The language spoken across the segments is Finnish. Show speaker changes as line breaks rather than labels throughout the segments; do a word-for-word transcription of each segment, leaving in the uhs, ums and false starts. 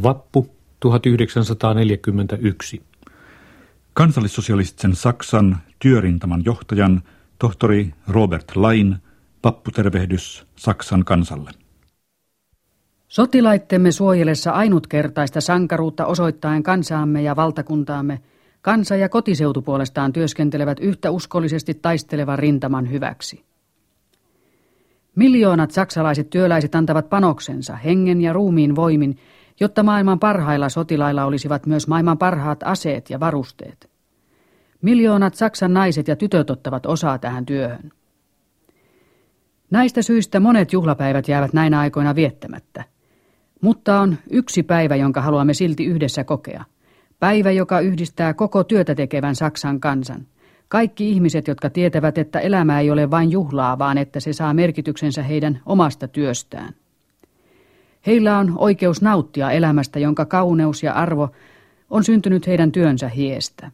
Vappu tuhatyhdeksänsataaneljäkymmentäyksi.
Kansallissosialistisen Saksan työrintaman johtajan tohtori Robert Lain vapputervehdys Saksan kansalle.
Sotilaittemme suojelessa ainutkertaista sankaruutta osoittaen kansaamme ja valtakuntaamme, kansa- ja kotiseutu puolestaan työskentelevät yhtä uskollisesti taistelevan rintaman hyväksi. Miljoonat saksalaiset työläiset antavat panoksensa hengen ja ruumiin voimin, jotta maailman parhailla sotilailla olisivat myös maailman parhaat aseet ja varusteet. Miljoonat Saksan naiset ja tytöt ottavat osaa tähän työhön. Näistä syistä monet juhlapäivät jäävät näinä aikoina viettämättä. Mutta on yksi päivä, jonka haluamme silti yhdessä kokea. Päivä, joka yhdistää koko työtä tekevän Saksan kansan. Kaikki ihmiset, jotka tietävät, että elämä ei ole vain juhlaa, vaan että se saa merkityksensä heidän omasta työstään. Heillä on oikeus nauttia elämästä, jonka kauneus ja arvo on syntynyt heidän työnsä hiestä.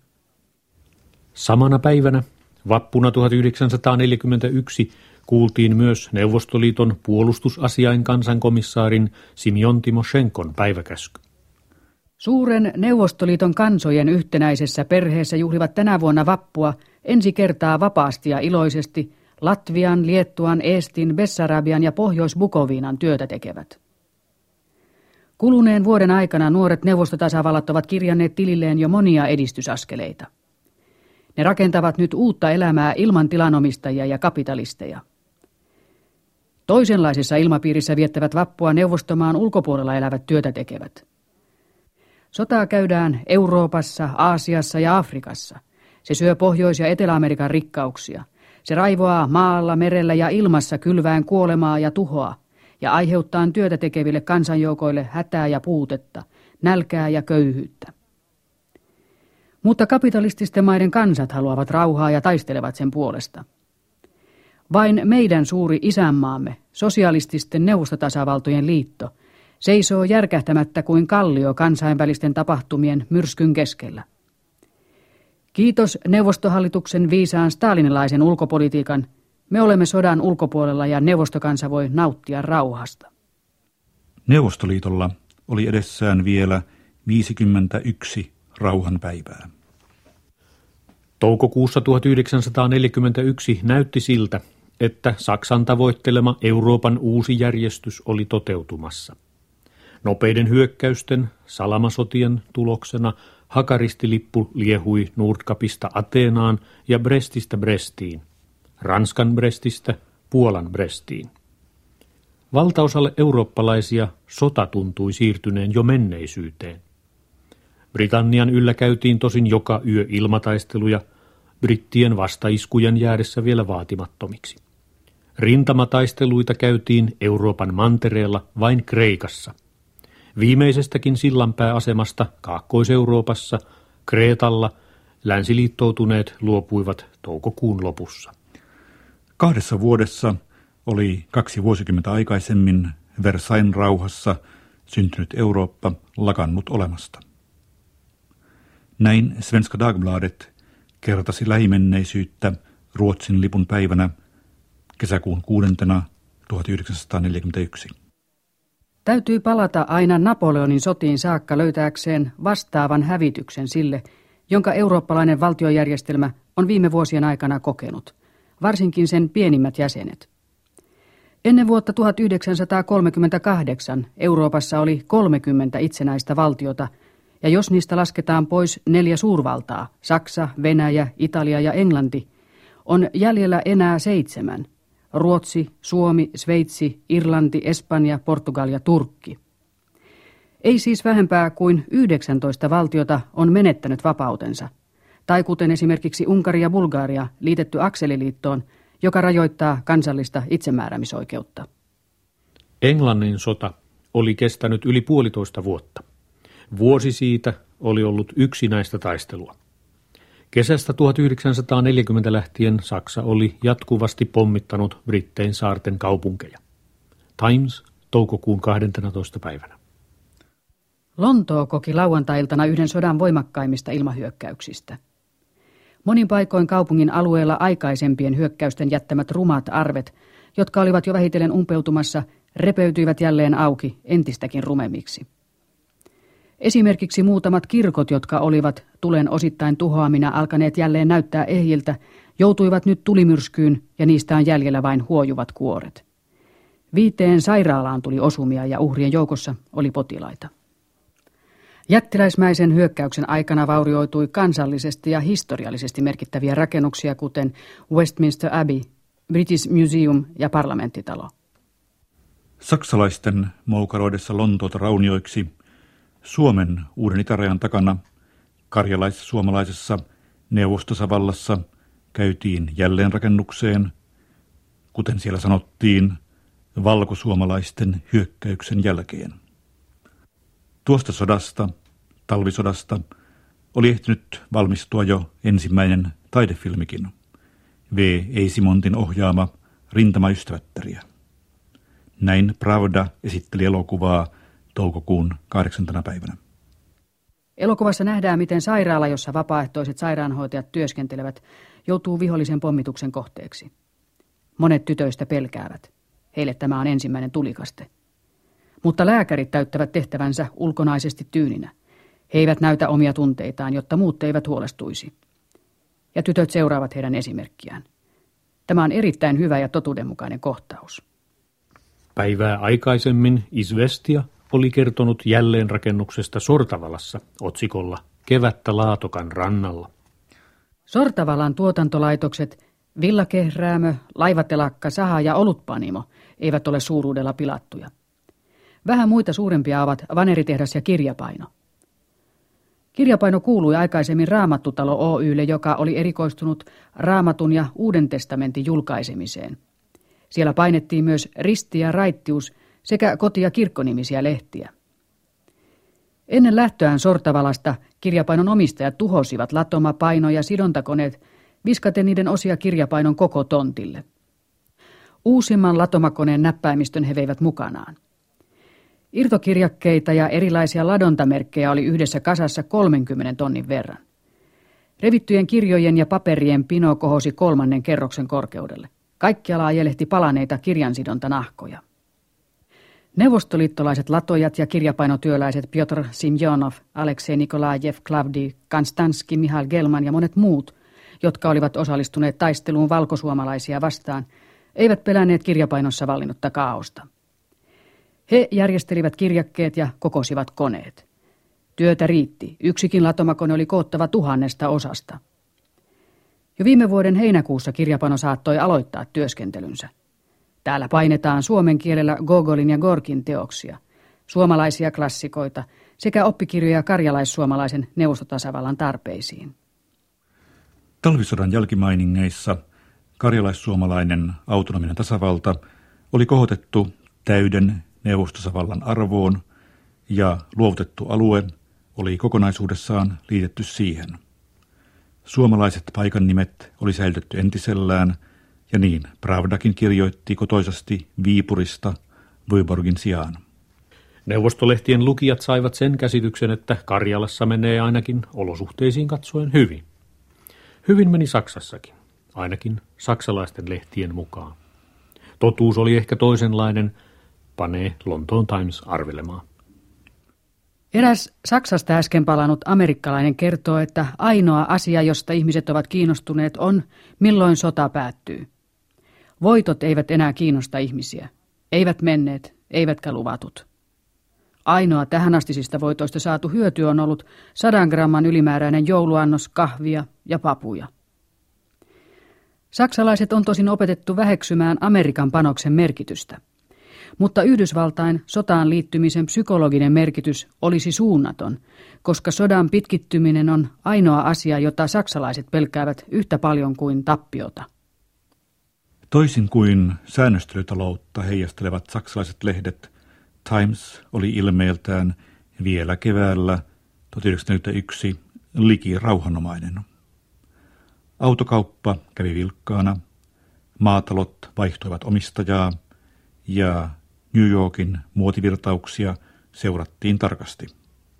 Samana päivänä, vappuna tuhatyhdeksänsataaneljäkymmentäyksi, kuultiin myös Neuvostoliiton puolustusasiain kansankomissaarin Simjon Timoshenkon päiväkäsky.
Suuren Neuvostoliiton kansojen yhtenäisessä perheessä juhlivat tänä vuonna vappua ensi kertaa vapaasti ja iloisesti Latvian, Liettuan, Eestin, Bessarabian ja Pohjois-Bukoviinan työtä tekevät. Kuluneen vuoden aikana nuoret neuvostotasavallat ovat kirjanneet tililleen jo monia edistysaskeleita. Ne rakentavat nyt uutta elämää ilman tilanomistajia ja kapitalisteja. Toisenlaisessa ilmapiirissä viettävät vappua neuvostomaan ulkopuolella elävät työtä tekevät. Sotaa käydään Euroopassa, Aasiassa ja Afrikassa. Se syö Pohjois- ja Etelä-Amerikan rikkauksia. Se raivoaa maalla, merellä ja ilmassa kylväen kuolemaa ja tuhoa ja aiheuttaa työtä tekeville kansanjoukoille hätää ja puutetta, nälkää ja köyhyyttä. Mutta kapitalististen maiden kansat haluavat rauhaa ja taistelevat sen puolesta. Vain meidän suuri isänmaamme, sosialististen neuvostotasavaltojen liitto, seisoo järkähtämättä kuin kallio kansainvälisten tapahtumien myrskyn keskellä. Kiitos neuvostohallituksen viisaan stalinilaisen ulkopolitiikan, me olemme sodan ulkopuolella ja neuvostokansa voi nauttia rauhasta.
Neuvostoliitolla oli edessään vielä viisikymmentäyksi rauhanpäivää.
Toukokuussa tuhatyhdeksänsataaneljäkymmentäyksi näytti siltä, että Saksan tavoittelema Euroopan uusi järjestys oli toteutumassa. Nopeiden hyökkäysten, salamasotien tuloksena hakaristilippu liehui Nordkapista Ateenaan ja Brestistä Brestiin, Ranskan Brestistä Puolan Brestiin. Valtaosalle eurooppalaisia sota tuntui siirtyneen jo menneisyyteen. Britannian yllä käytiin tosin joka yö ilmataisteluja, brittien vastaiskujen jäädessä vielä vaatimattomiksi. Rintamataisteluita käytiin Euroopan mantereella vain Kreikassa. Viimeisestäkin sillanpääasemasta Kaakkois-Euroopassa, Kreetalla, länsiliittoutuneet luopuivat toukokuun lopussa.
Kahdessa vuodessa oli kaksi vuosikymmentä aikaisemmin Versailles rauhassa syntynyt Eurooppa lakannut olemasta. Näin Svenska Dagbladet kertasi lähimenneisyyttä Ruotsin lipun päivänä kesäkuun kuudentena tuhatyhdeksänsataaneljäkymmentäyksi.
Täytyy palata aina Napoleonin sotiin saakka löytääkseen vastaavan hävityksen sille, jonka eurooppalainen valtiojärjestelmä on viime vuosien aikana kokenut, varsinkin sen pienimmät jäsenet. Ennen vuotta tuhatyhdeksänsataakolmekymmentäkahdeksan Euroopassa oli kolmekymmentä itsenäistä valtiota, ja jos niistä lasketaan pois neljä suurvaltaa, Saksa, Venäjä, Italia ja Englanti, on jäljellä enää seitsemän. Ruotsi, Suomi, Sveitsi, Irlanti, Espanja, Portugal ja Turkki. Ei siis vähempää kuin yhdeksäntoista valtiota on menettänyt vapautensa, tai kuten esimerkiksi Unkari ja Bulgaria liitetty akseliliittoon, joka rajoittaa kansallista itsemääräämisoikeutta.
Englannin sota oli kestänyt yli puolitoista vuotta. Vuosi siitä oli ollut yksinäistä taistelua. Kesästä tuhatyhdeksänsataaneljäkymmentä lähtien Saksa oli jatkuvasti pommittanut Brittein saarten kaupunkeja. Times, toukokuun kahdenteentoista päivänä.
Lontoo koki lauantai-iltana yhden sodan voimakkaimmista ilmahyökkäyksistä. Monin paikoin kaupungin alueella aikaisempien hyökkäysten jättämät rumat arvet, jotka olivat jo vähitellen umpeutumassa, repeytyivät jälleen auki entistäkin rumemmiksi. Esimerkiksi muutamat kirkot, jotka olivat tulen osittain tuhoamina alkaneet jälleen näyttää ehjiltä, joutuivat nyt tulimyrskyyn ja niistä on jäljellä vain huojuvat kuoret. Viiteen sairaalaan tuli osumia ja uhrien joukossa oli potilaita. Jättiläismäisen hyökkäyksen aikana vaurioitui kansallisesti ja historiallisesti merkittäviä rakennuksia, kuten Westminster Abbey, British Museum ja parlamenttitalo.
Saksalaisten moukaroidessa Lontoota raunioiksi Suomen uuden itärajan takana karjalais-suomalaisessa Neuvostosavallassa käytiin jälleenrakennukseen, kuten siellä sanottiin, valkosuomalaisten hyökkäyksen jälkeen. Tuosta sodasta, talvisodasta, oli ehtinyt valmistua jo ensimmäinen taidefilmikin, V. Eisimontin ohjaama Rintamaystävättäriä. Näin Pravda esitteli elokuvaa toukokuun kahdeksantena päivänä.
Elokuvassa nähdään, miten sairaala, jossa vapaaehtoiset sairaanhoitajat työskentelevät, joutuu vihollisen pommituksen kohteeksi. Monet tytöistä pelkäävät. Heille tämä on ensimmäinen tulikaste. Mutta lääkärit täyttävät tehtävänsä ulkonaisesti tyyninä. He eivät näytä omia tunteitaan, jotta muut eivät huolestuisi. Ja tytöt seuraavat heidän esimerkkiään. Tämä on erittäin hyvä ja totuudenmukainen kohtaus.
Päivää aikaisemmin Izvestia oli kertonut jälleenrakennuksesta Sortavalassa otsikolla Kevättä Laatokan rannalla.
Sortavalan tuotantolaitokset, villakehräämö, laivatelakka, saha ja olutpanimo eivät ole suuruudella pilattuja. Vähän muita suurempia ovat vaneritehdas ja kirjapaino. Kirjapaino kuului aikaisemmin Raamattutalo Oy:lle, joka oli erikoistunut Raamatun ja Uuden testamentin julkaisemiseen. Siellä painettiin myös Risti ja Raittius sekä koti- ja kirkkonimisiä lehtiä. Ennen lähtöään Sortavalasta kirjapainon omistajat tuhosivat latoma-, paino- ja sidontakoneet, viskaten niiden osia kirjapainon koko tontille. Uusimman latomakoneen näppäimistön he veivät mukanaan. Irtokirjakkeita ja erilaisia ladontamerkkejä oli yhdessä kasassa kolmenkymmenen tonnin verran. Revittyjen kirjojen ja paperien pino kohosi kolmannen kerroksen korkeudelle. Kaikkialla ajelehti palaneita kirjansidontanahkoja. Neuvostoliittolaiset latojat ja kirjapainotyöläiset Piotr Simjonov, Aleksei Nikolajev, Klavdi, Konstanski, Mihail Gelman ja monet muut, jotka olivat osallistuneet taisteluun valkosuomalaisia vastaan, eivät pelänneet kirjapainossa vallinnutta kaaosta. He järjestelivät kirjakkeet ja kokosivat koneet. Työtä riitti. Yksikin latomakone oli koottava tuhannesta osasta. Jo viime vuoden heinäkuussa kirjapano saattoi aloittaa työskentelynsä. Täällä painetaan suomen kielellä Gogolin ja Gorkin teoksia, suomalaisia klassikoita sekä oppikirjoja karjalaissuomalaisen neuvostotasavallan tarpeisiin.
Talvisodan jälkimainingeissa karjalaissuomalainen autonominen tasavalta oli kohotettu täyden neuvostotasavallan arvoon ja luovutettu alue oli kokonaisuudessaan liitetty siihen. Suomalaiset paikan nimet oli säilytetty entisellään ja niin Pravdakin kirjoitti kotoisasti Viipurista Vyborgin sijaan.
Neuvostolehtien lukijat saivat sen käsityksen, että Karjalassa menee ainakin olosuhteisiin katsoen hyvin. Hyvin meni Saksassakin, ainakin saksalaisten lehtien mukaan. Totuus oli ehkä toisenlainen, panee Lontoon Times arvelemaan.
Eräs Saksasta äsken palannut amerikkalainen kertoo, että ainoa asia, josta ihmiset ovat kiinnostuneet, on, milloin sota päättyy. Voitot eivät enää kiinnosta ihmisiä. Eivät menneet, eivätkä luvatut. Ainoa tähänastisista voitoista saatu hyöty on ollut sadan gramman ylimääräinen jouluannos, kahvia ja papuja. Saksalaiset on tosin opetettu väheksymään Amerikan panoksen merkitystä. Mutta Yhdysvaltain sotaan liittymisen psykologinen merkitys olisi suunnaton, koska sodan pitkittyminen on ainoa asia, jota saksalaiset pelkäävät yhtä paljon kuin tappiota.
Toisin kuin säännöstelytaloutta heijastelevat saksalaiset lehdet, Times oli ilmeeltään vielä keväällä tuhatyhdeksänsataaneljäkymmentäyksi liki rauhanomainen. Autokauppa kävi vilkkaana, maatalot vaihtoivat omistajaa ja New Yorkin muotivirtauksia seurattiin tarkasti.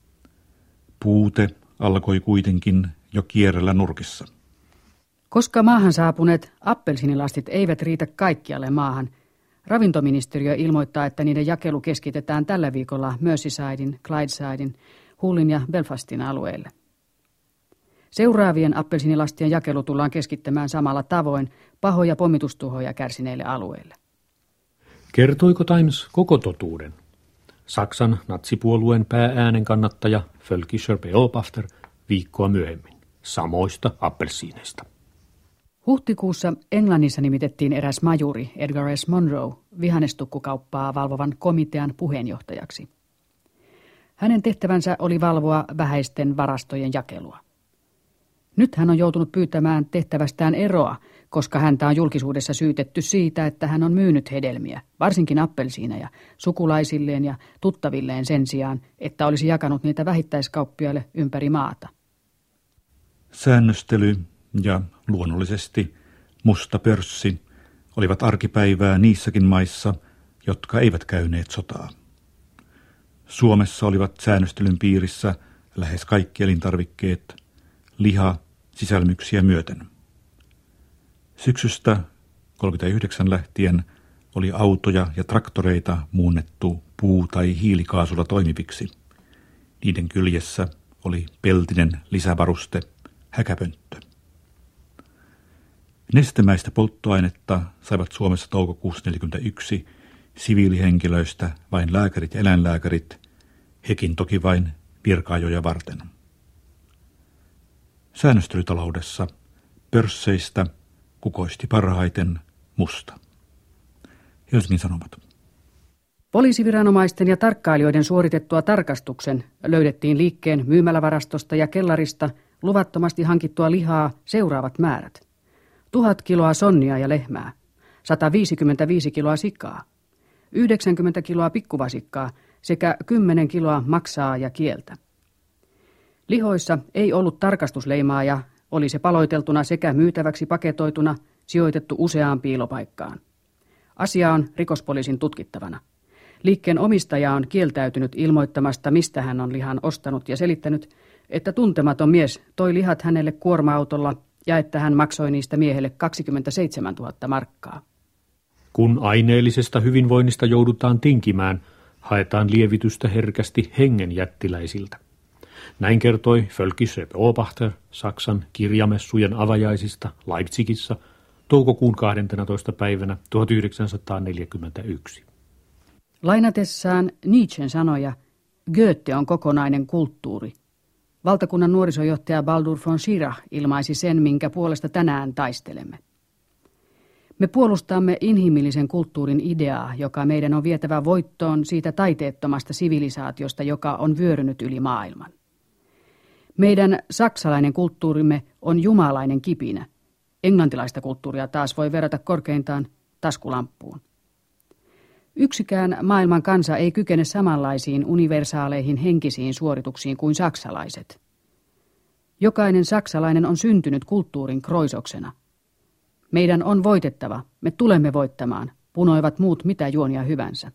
Puute alkoi kuitenkin jo kierrellä nurkissa.
Koska maahan saapuneet appelsinilastit eivät riitä kaikkialle maahan, ravintoministeriö ilmoittaa, että niiden jakelu keskitetään tällä viikolla Merseysidein, Clydesidin, Hullin ja Belfastin alueille. Seuraavien appelsiinilastien jakelu tullaan keskittämään samalla tavoin pahoja pommitustuhoja kärsineille alueille.
Kertoiko Times koko totuuden? Saksan natsipuolueen päääänen kannattaja Völkischer Beobachter viikkoa myöhemmin samoista appelsiineista.
Huhtikuussa Englannissa nimitettiin eräs majuri Edgar S. Monroe vihannestikkukauppaa valvovan komitean puheenjohtajaksi. Hänen tehtävänsä oli valvoa vähäisten varastojen jakelua. Nyt hän on joutunut pyytämään tehtävästään eroa, koska häntä on julkisuudessa syytetty siitä, että hän on myynyt hedelmiä, varsinkin appelsiineja, sukulaisilleen ja tuttavilleen sen sijaan, että olisi jakanut niitä vähittäiskauppiaille ympäri maata.
Säännöstely ja luonnollisesti musta pörssi olivat arkipäivää niissäkin maissa, jotka eivät käyneet sotaa. Suomessa olivat säännöstelyn piirissä lähes kaikki elintarvikkeet, liha, sisälmyksiä myöten. Syksystä kolmekymmentäyhdeksän lähtien oli autoja ja traktoreita muunnettu puu- tai hiilikaasulla toimiviksi. Niiden kyljessä oli peltinen lisävaruste, häkäpönttö. Nestemäistä polttoainetta saivat Suomessa toukokuussa neljäkymmentäyksi siviilihenkilöistä vain lääkärit ja eläinlääkärit, hekin toki vain virkaajoja varten. Säännöstelytaloudessa pörsseistä kukoisti parhaiten musta. Helsingin Sanomat.
Poliisiviranomaisten ja tarkkailijoiden suoritettua tarkastuksen löydettiin liikkeen myymälävarastosta ja kellarista luvattomasti hankittua lihaa seuraavat määrät. Tuhat kiloa sonnia ja lehmää, sata viisikymmentäviisi kiloa sikaa, yhdeksänkymmentä kiloa pikkuvasikkaa sekä kymmenen kiloa maksaa ja kieltä. Lihoissa ei ollut tarkastusleimaa ja oli se paloiteltuna sekä myytäväksi paketoituna sijoitettu useaan piilopaikkaan. Asia on rikospoliisin tutkittavana. Liikkeen omistaja on kieltäytynyt ilmoittamasta, mistä hän on lihan ostanut ja selittänyt, että tuntematon mies toi lihat hänelle kuorma-autolla ja että hän maksoi niistä miehelle kaksikymmentäseitsemäntuhatta markkaa.
Kun aineellisesta hyvinvoinnista joudutaan tinkimään, haetaan lievitystä herkästi hengen jättiläisiltä. Näin kertoi Völkischer Beobachter Saksan kirjamessujen avajaisista Leipzigissä toukokuun kahdenteentoista päivänä tuhatyhdeksänsataaneljäkymmentäyksi.
Lainatessaan Nietzschen sanoja, Goethe on kokonainen kulttuuri. Valtakunnan nuorisojohtaja Baldur von Schirach ilmaisi sen, minkä puolesta tänään taistelemme. Me puolustamme inhimillisen kulttuurin ideaa, joka meidän on vietävä voittoon siitä taiteettomasta sivilisaatiosta, joka on vyörynyt yli maailman. Meidän saksalainen kulttuurimme on jumalainen kipinä. Englantilaista kulttuuria taas voi verrata korkeintaan taskulamppuun. Yksikään maailman kansa ei kykene samanlaisiin universaaleihin henkisiin suorituksiin kuin saksalaiset. Jokainen saksalainen on syntynyt kulttuurin kroisoksena. Meidän on voitettava, me tulemme voittamaan, punoivat muut mitä juonia hyvänsä.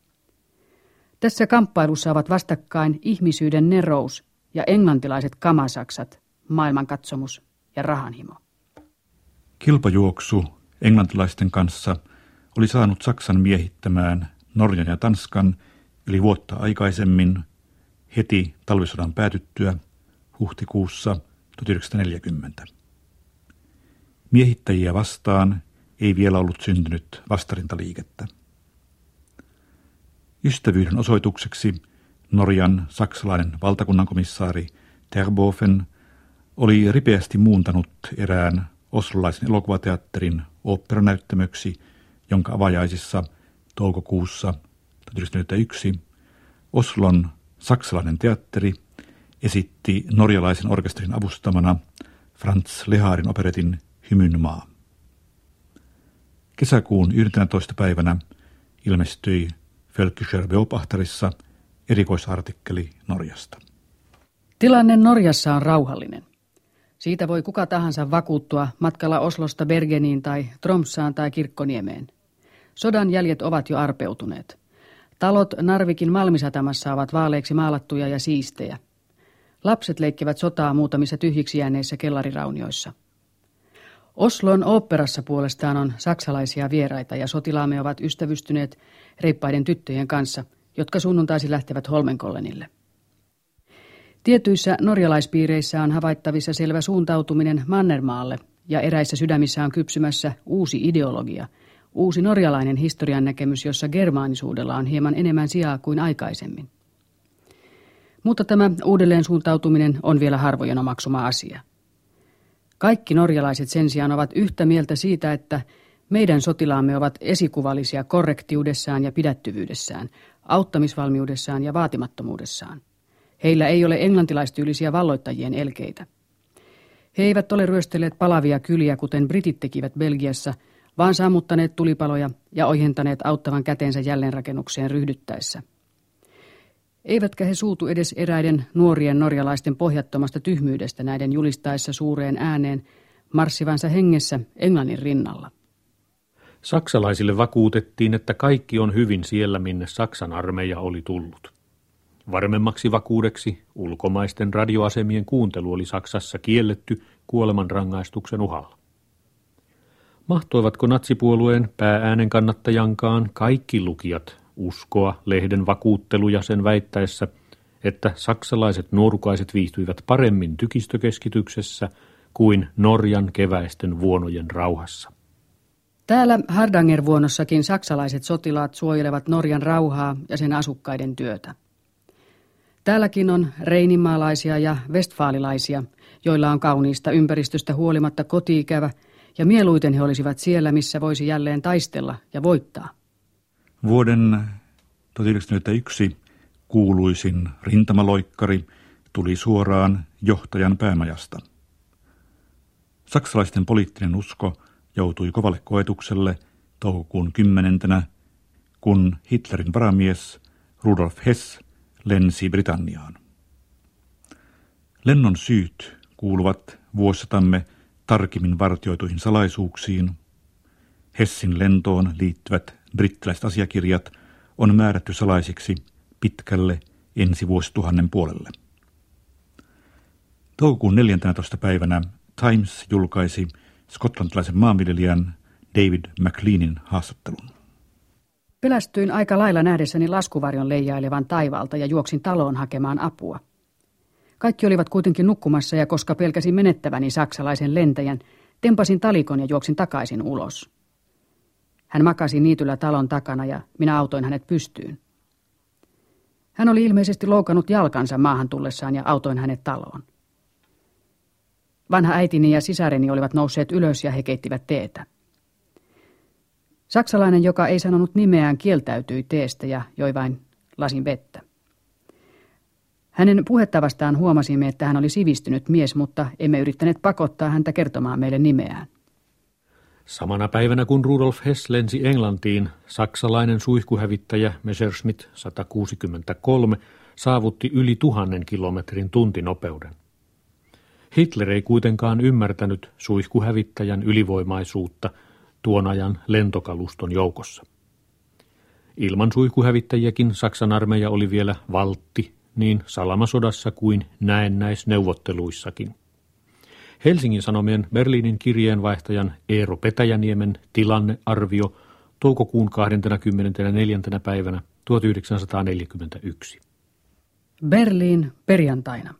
Tässä kamppailussa ovat vastakkain ihmisyyden nerous ja englantilaiset kamasaksat, maailmankatsomus ja rahanhimo.
Kilpajuoksu englantilaisten kanssa oli saanut Saksan miehittämään Norjan ja Tanskan yli vuotta aikaisemmin heti talvisodan päätyttyä huhtikuussa tuhatyhdeksänsataaneljäkymmentä. Miehittäjiä vastaan ei vielä ollut syntynyt vastarintaliikettä. Ystävyyden osoitukseksi Norjan saksalainen valtakunnankomissaari Terboven oli ripeästi muuntanut erään oslolaisen elokuvateatterin oopperanäyttämöksi, jonka avajaisissa toukokuussa tuhatyhdeksänsataaneljäkymmentäyksi Oslon saksalainen teatteri esitti norjalaisen orkesterin avustamana Franz Leharin operetin Hymyn maa. Kesäkuun yhdenteentoista päivänä ilmestyi Völkischer Beobachterissa erikoisartikkeli Norjasta.
Tilanne Norjassa on rauhallinen. Siitä voi kuka tahansa vakuuttua matkalla Oslosta Bergeniin tai Tromssaan tai Kirkkoniemeen. Sodan jäljet ovat jo arpeutuneet. Talot Narvikin Malmisatamassa ovat vaaleiksi maalattuja ja siistejä. Lapset leikkivät sotaa muutamissa tyhjiksi jääneissä kellariraunioissa. Oslon oopperassa puolestaan on saksalaisia vieraita ja sotilaamme ovat ystävystyneet reippaiden tyttöjen kanssa, jotka sunnuntaisin lähtevät Holmenkollenille. Tietyissä norjalaispiireissä on havaittavissa selvä suuntautuminen Mannermaalle ja eräissä sydämissä on kypsymässä uusi ideologia, uusi norjalainen historian näkemys, jossa germaanisuudella on hieman enemmän sijaa kuin aikaisemmin. Mutta tämä uudelleen suuntautuminen on vielä harvojen omaksuma asia. Kaikki norjalaiset sen sijaan ovat yhtä mieltä siitä, että meidän sotilaamme ovat esikuvallisia korrektiudessaan ja pidättyvyydessään, auttamisvalmiudessaan ja vaatimattomuudessaan. Heillä ei ole englantilaistyylisiä valloittajien elkeitä. He eivät ole ryöstelleet palavia kyliä, kuten britit tekivät Belgiassa, vaan sammuttaneet tulipaloja ja ohentaneet auttavan käteensä jälleenrakennukseen ryhdyttäessä. Eivätkä he suutu edes eräiden nuorien norjalaisten pohjattomasta tyhmyydestä näiden julistaessa suureen ääneen marssivansa hengessä Englannin rinnalla.
Saksalaisille vakuutettiin, että kaikki on hyvin siellä, minne Saksan armeija oli tullut. Varmemmaksi vakuudeksi ulkomaisten radioasemien kuuntelu oli Saksassa kielletty kuolemanrangaistuksen uhalla. Mahtoivatko natsipuolueen päääänen kannattajankaan kaikki lukijat uskoa lehden vakuutteluja sen väittäessä, että saksalaiset nuorukaiset viihtyivät paremmin tykistökeskityksessä kuin Norjan keväisten vuonojen rauhassa?
Täällä Hardanger-vuonossakin saksalaiset sotilaat suojelevat Norjan rauhaa ja sen asukkaiden työtä. Täälläkin on reininmaalaisia ja westfaalilaisia, joilla on kauniista ympäristöstä huolimatta koti-ikävä, ja mieluiten he olisivat siellä, missä voisi jälleen taistella ja voittaa.
Vuoden tuhatyhdeksänsataayksi kuuluisin rintamaloikkari tuli suoraan johtajan päämajasta. Saksalaisten poliittinen usko joutui kovalle koetukselle toukokuun kymmenentenä, kun Hitlerin varamies Rudolf Hess lensi Britanniaan. Lennon syyt kuuluvat vuosisatamme tarkimmin vartioituihin salaisuuksiin. Hessin lentoon liittyvät brittiläiset asiakirjat on määrätty salaisiksi pitkälle ensi vuosituhannen puolelle. Toukokuun neljäntenätoista päivänä Times julkaisi skotlantilaisen maanviljelijän David McLeanin haastattelun.
Pelästyin aika lailla nähdessäni laskuvarjon leijailevan taivaalta ja juoksin taloon hakemaan apua. Kaikki olivat kuitenkin nukkumassa ja koska pelkäsin menettäväni saksalaisen lentäjän, tempasin talikon ja juoksin takaisin ulos. Hän makasi niityllä talon takana ja minä autoin hänet pystyyn. Hän oli ilmeisesti loukannut jalkansa maahan tullessaan ja autoin hänet taloon. Vanha äitini ja sisareni olivat nousseet ylös ja he keittivät teetä. Saksalainen, joka ei sanonut nimeään, kieltäytyi teestä ja joi vain lasin vettä. Hänen puhettavastaan huomasimme, että hän oli sivistynyt mies, mutta emme yrittäneet pakottaa häntä kertomaan meille nimeään.
Samana päivänä kun Rudolf Hess lensi Englantiin, saksalainen suihkuhävittäjä Messerschmitt sata kuusikymmentäkolme saavutti yli tuhannen kilometrin tuntinopeuden. Hitler ei kuitenkaan ymmärtänyt suihkuhävittäjän ylivoimaisuutta tuon ajan lentokaluston joukossa. Ilman suihkuhävittäjiäkin Saksan armeija oli vielä valtti niin salamasodassa kuin näennäisneuvotteluissakin. Helsingin Sanomien Berliinin kirjeenvaihtajan Eero Petäjäniemen tilannearvio toukokuun kahdeskymmenesneljäs päivänä tuhatyhdeksänsataaneljäkymmentäyksi.
Berliin perjantaina.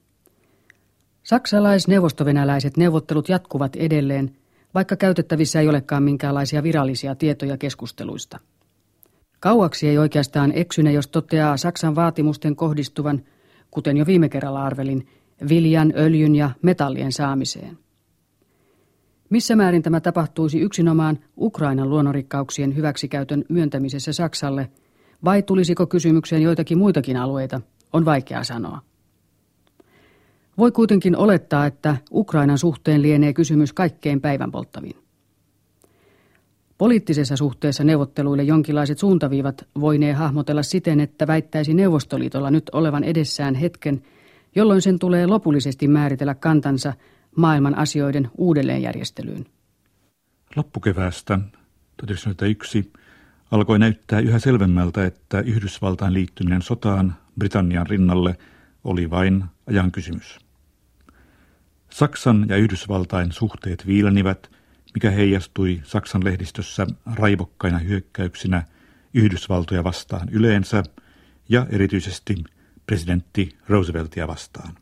Saksalais-neuvostovenäläiset neuvottelut jatkuvat edelleen, vaikka käytettävissä ei olekaan minkäänlaisia virallisia tietoja keskusteluista. Kauaksi ei oikeastaan eksyne, jos toteaa Saksan vaatimusten kohdistuvan, kuten jo viime kerralla arvelin, viljan, öljyn ja metallien saamiseen. Missä määrin tämä tapahtuisi yksinomaan Ukrainan luonnonrikkauksien hyväksikäytön myöntämisessä Saksalle, vai tulisiko kysymykseen joitakin muitakin alueita, on vaikea sanoa. Voi kuitenkin olettaa, että Ukrainan suhteen lienee kysymys kaikkein päivänpolttavin. Poliittisessa suhteessa neuvotteluille jonkinlaiset suuntaviivat voinee hahmotella siten, että väittäisi Neuvostoliitolla nyt olevan edessään hetken, jolloin sen tulee lopullisesti määritellä kantansa maailman asioiden uudelleenjärjestelyyn.
Loppukeväästä tuhatyhdeksänsataayksi alkoi näyttää yhä selvemmältä, että Yhdysvaltain liittyminen sotaan Britannian rinnalle oli vain ajan kysymys. Saksan ja Yhdysvaltain suhteet viilenivät, mikä heijastui Saksan lehdistössä raivokkaina hyökkäyksinä Yhdysvaltoja vastaan yleensä ja erityisesti presidentti Rooseveltia vastaan.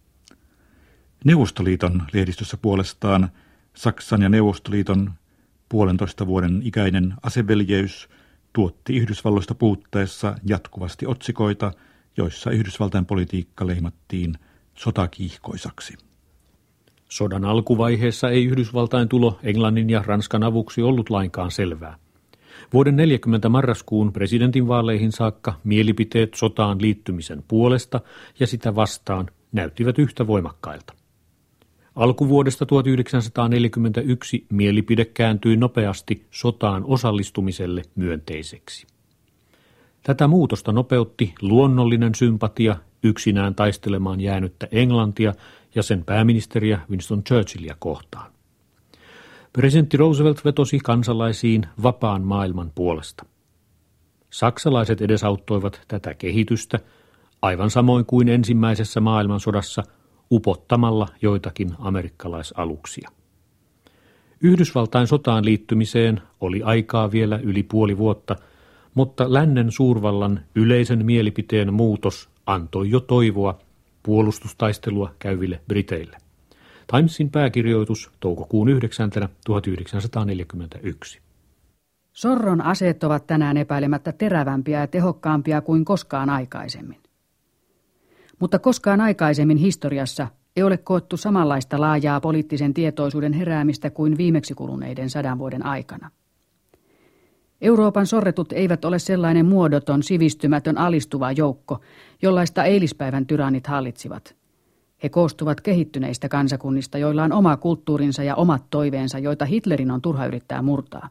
Neuvostoliiton lehdistössä puolestaan Saksan ja Neuvostoliiton puolentoista vuoden ikäinen aseveljeys tuotti Yhdysvalloista puutteessa jatkuvasti otsikoita, joissa Yhdysvaltain politiikka leimattiin sotakiihkoisaksi.
Sodan alkuvaiheessa ei Yhdysvaltain tulo Englannin ja Ranskan avuksi ollut lainkaan selvää. Vuoden neljäkymmentä marraskuun presidentinvaaleihin saakka mielipiteet sotaan liittymisen puolesta ja sitä vastaan näyttivät yhtä voimakkailta. Alkuvuodesta tuhatyhdeksänsataaneljäkymmentäyksi mielipide kääntyi nopeasti sotaan osallistumiselle myönteiseksi. Tätä muutosta nopeutti luonnollinen sympatia yksinään taistelemaan jäänyttä Englantia ja sen pääministeriä Winston Churchillia kohtaan. Presidentti Roosevelt vetosi kansalaisiin vapaan maailman puolesta. Saksalaiset edesauttoivat tätä kehitystä, aivan samoin kuin ensimmäisessä maailmansodassa, upottamalla joitakin amerikkalaisaluksia. Yhdysvaltain sotaan liittymiseen oli aikaa vielä yli puoli vuotta, mutta lännen suurvallan yleisen mielipiteen muutos antoi jo toivoa puolustustaistelua käyville Briteille. Timesin pääkirjoitus toukokuun yhdeksäntenä tuhatyhdeksänsataaneljäkymmentäyksi.
Sorron aseet ovat tänään epäilemättä terävämpiä ja tehokkaampia kuin koskaan aikaisemmin. Mutta koskaan aikaisemmin historiassa ei ole koettu samanlaista laajaa poliittisen tietoisuuden heräämistä kuin viimeksi kuluneiden sadan vuoden aikana. Euroopan sorretut eivät ole sellainen muodoton, sivistymätön, alistuva joukko, jollaista eilispäivän tyrannit hallitsivat. He koostuvat kehittyneistä kansakunnista, joilla on oma kulttuurinsa ja omat toiveensa, joita Hitlerin on turha yrittää murtaa.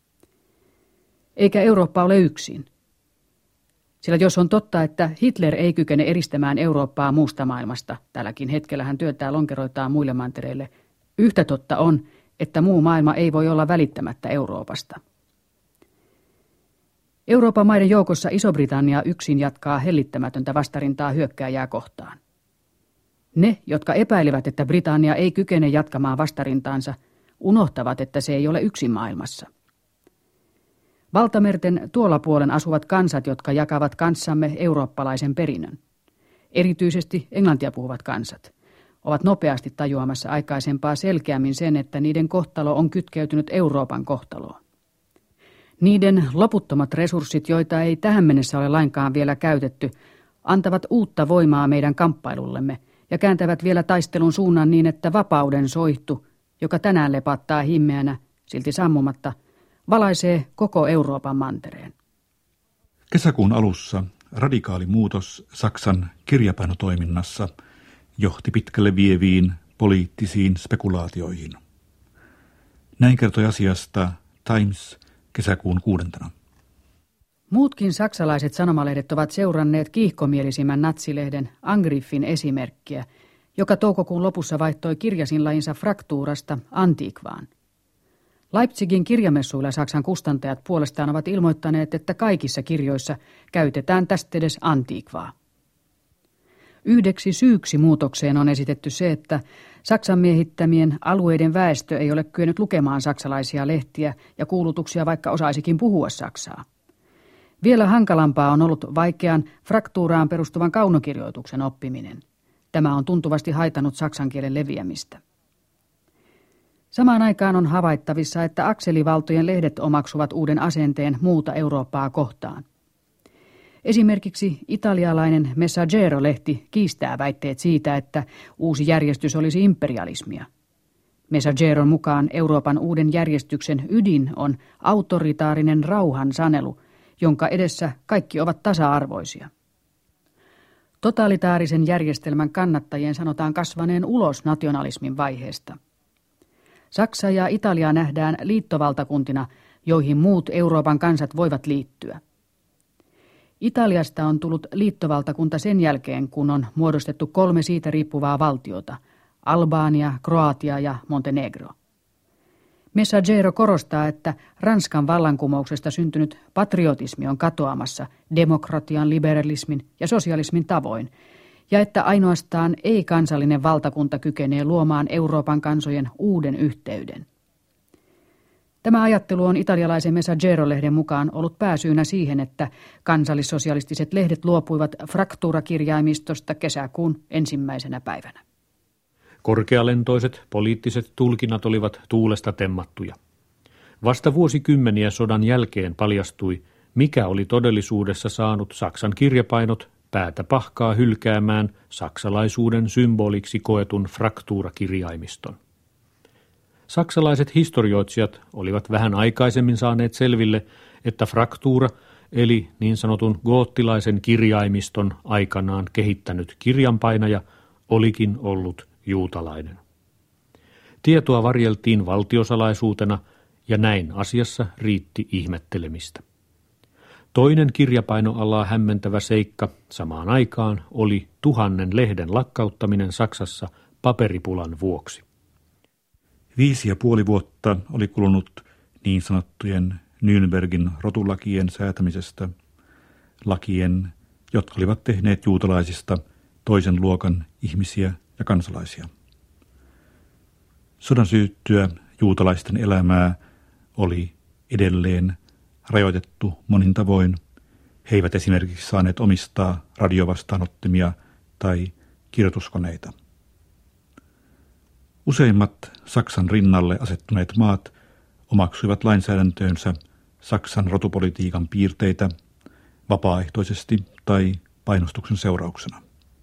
Eikä Eurooppa ole yksin. Sillä jos on totta, että Hitler ei kykene eristämään Eurooppaa muusta maailmasta, tälläkin hetkellä hän työntää lonkeroitaan muille mantereille, yhtä totta on, että muu maailma ei voi olla välittämättä Euroopasta. Euroopan maiden joukossa Iso-Britannia yksin jatkaa hellittämätöntä vastarintaa hyökkääjää kohtaan. Ne, jotka epäilevät, että Britannia ei kykene jatkamaan vastarintaansa, unohtavat, että se ei ole yksin maailmassa. Valtamerten tuolla puolen asuvat kansat, jotka jakavat kanssamme eurooppalaisen perinnön. Erityisesti englantia puhuvat kansat ovat nopeasti tajuamassa aikaisempaa selkeämmin sen, että niiden kohtalo on kytkeytynyt Euroopan kohtaloon. Niiden loputtomat resurssit, joita ei tähän mennessä ole lainkaan vielä käytetty, antavat uutta voimaa meidän kamppailullemme ja kääntävät vielä taistelun suunnan niin, että vapauden soihtu, joka tänään lepattaa himmeänä, silti sammumatta, valaisee koko Euroopan mantereen.
Kesäkuun alussa radikaali muutos Saksan kirjapainotoiminnassa johti pitkälle vieviin poliittisiin spekulaatioihin. Näin kertoi asiasta Times kesäkuun kuudentena.
Muutkin saksalaiset sanomalehdet ovat seuranneet kiihkomielisimmän natsilehden Angriffin esimerkkiä, joka toukokuun lopussa vaihtoi kirjasinlajinsa fraktuurasta antiikvaan. Leipzigin kirjamessuilla Saksan kustantajat puolestaan ovat ilmoittaneet, että kaikissa kirjoissa käytetään tästedes antiikvaa. Yhdeksi syyksi muutokseen on esitetty se, että Saksan miehittämien alueiden väestö ei ole kyennyt lukemaan saksalaisia lehtiä ja kuulutuksia, vaikka osaisikin puhua saksaa. Vielä hankalampaa on ollut vaikean fraktuuraan perustuvan kaunokirjoituksen oppiminen. Tämä on tuntuvasti haitannut saksan kielen leviämistä. Samaan aikaan on havaittavissa, että akselivaltojen lehdet omaksuvat uuden asenteen muuta Eurooppaa kohtaan. Esimerkiksi italialainen Messaggero-lehti kiistää väitteet siitä, että uusi järjestys olisi imperialismia. Messaggeron mukaan Euroopan uuden järjestyksen ydin on autoritaarinen rauhan sanelu, jonka edessä kaikki ovat tasa-arvoisia. Totalitaarisen järjestelmän kannattajien sanotaan kasvaneen ulos nationalismin vaiheesta. Saksa ja Italia nähdään liittovaltakuntina, joihin muut Euroopan kansat voivat liittyä. Italiasta on tullut liittovaltakunta sen jälkeen, kun on muodostettu kolme siitä riippuvaa valtiota, Albania, Kroatia ja Montenegro. Messaggero korostaa, että Ranskan vallankumouksesta syntynyt patriotismi on katoamassa demokratian, liberalismin ja sosialismin tavoin, ja että ainoastaan ei-kansallinen valtakunta kykenee luomaan Euroopan kansojen uuden yhteyden. Tämä ajattelu on italialaisen Messaggero-lehden mukaan ollut pääsyynä siihen, että kansallissosialistiset lehdet luopuivat fraktuurakirjaimistosta kesäkuun ensimmäisenä päivänä.
Korkealentoiset poliittiset tulkinnat olivat tuulesta temmattuja. Vasta vuosikymmeniä sodan jälkeen paljastui, mikä oli todellisuudessa saanut Saksan kirjapainot päätä pahkaa hylkäämään saksalaisuuden symboliksi koetun fraktuurakirjaimiston. Saksalaiset historioitsijat olivat vähän aikaisemmin saaneet selville, että fraktuura, eli niin sanotun goottilaisen kirjaimiston aikanaan kehittänyt kirjanpainaja, olikin ollut juutalainen. Tietoa varjeltiin valtiosalaisuutena, ja näin asiassa riitti ihmettelemistä. Toinen kirjapainoalaa hämmentävä seikka samaan aikaan oli tuhannen lehden lakkauttaminen Saksassa paperipulan vuoksi.
Viisi ja puoli vuotta oli kulunut niin sanottujen Nürnbergin rotulakien säätämisestä, lakien, jotka olivat tehneet juutalaisista toisen luokan ihmisiä ja kansalaisia. Sodan syttyä juutalaisten elämää oli edelleen rajoitettu monin tavoin. He eivät esimerkiksi saaneet omistaa radiovastaanottimia tai kirjoituskoneita. Useimmat Saksan rinnalle asettuneet maat omaksuivat lainsäädäntöönsä Saksan rotupolitiikan piirteitä vapaaehtoisesti tai painostuksen seurauksena.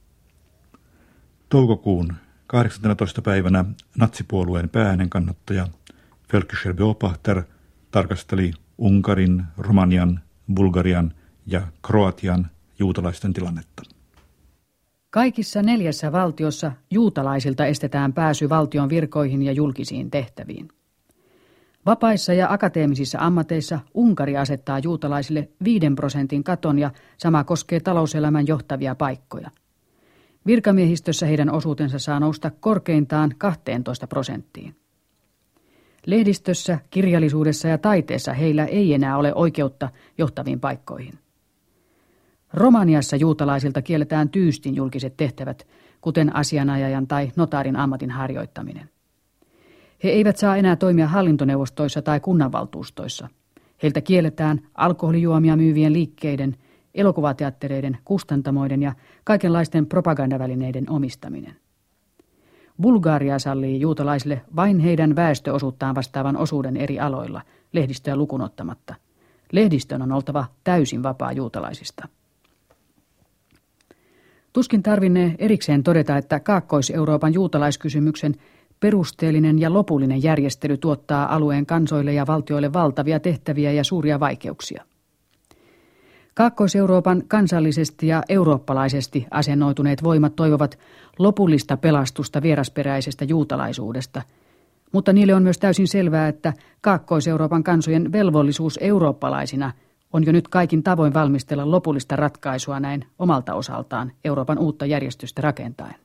Toukokuun kahdeksanteenatoista päivänä natsipuolueen päääänen kannattaja Völkischer Beobachter tarkasteli Unkarin, Romanian, Bulgarian ja Kroatian juutalaisten tilannetta.
Kaikissa neljässä valtiossa juutalaisilta estetään pääsy valtion virkoihin ja julkisiin tehtäviin. Vapaissa ja akateemisissa ammateissa Unkari asettaa juutalaisille viiden prosentin katon ja sama koskee talouselämän johtavia paikkoja. Virkamiehistössä heidän osuutensa saa nousta korkeintaan kahteentoista prosenttiin. Lehdistössä, kirjallisuudessa ja taiteessa heillä ei enää ole oikeutta johtaviin paikkoihin. Romaniassa juutalaisilta kielletään tyystin julkiset tehtävät, kuten asianajajan tai notaarin ammatin harjoittaminen. He eivät saa enää toimia hallintoneuvostoissa tai kunnanvaltuustoissa. Heiltä kielletään alkoholijuomia myyvien liikkeiden, elokuvateattereiden, kustantamoiden ja kaikenlaisten propagandavälineiden omistaminen. Bulgaria sallii juutalaisille vain heidän väestöosuuttaan vastaavan osuuden eri aloilla, lehdistöä lukunottamatta. Lehdistön on oltava täysin vapaa juutalaisista. Tuskin tarvinnee erikseen todeta, että Kaakkois-Euroopan juutalaiskysymyksen perusteellinen ja lopullinen järjestely tuottaa alueen kansoille ja valtioille valtavia tehtäviä ja suuria vaikeuksia. Kaakkois-Euroopan kansallisesti ja eurooppalaisesti asennoituneet voimat toivovat lopullista pelastusta vierasperäisestä juutalaisuudesta, mutta niille on myös täysin selvää, että Kaakkois-Euroopan kansojen velvollisuus eurooppalaisina on jo nyt kaikin tavoin valmistella lopullista ratkaisua näin omalta osaltaan Euroopan uutta järjestystä rakentaen.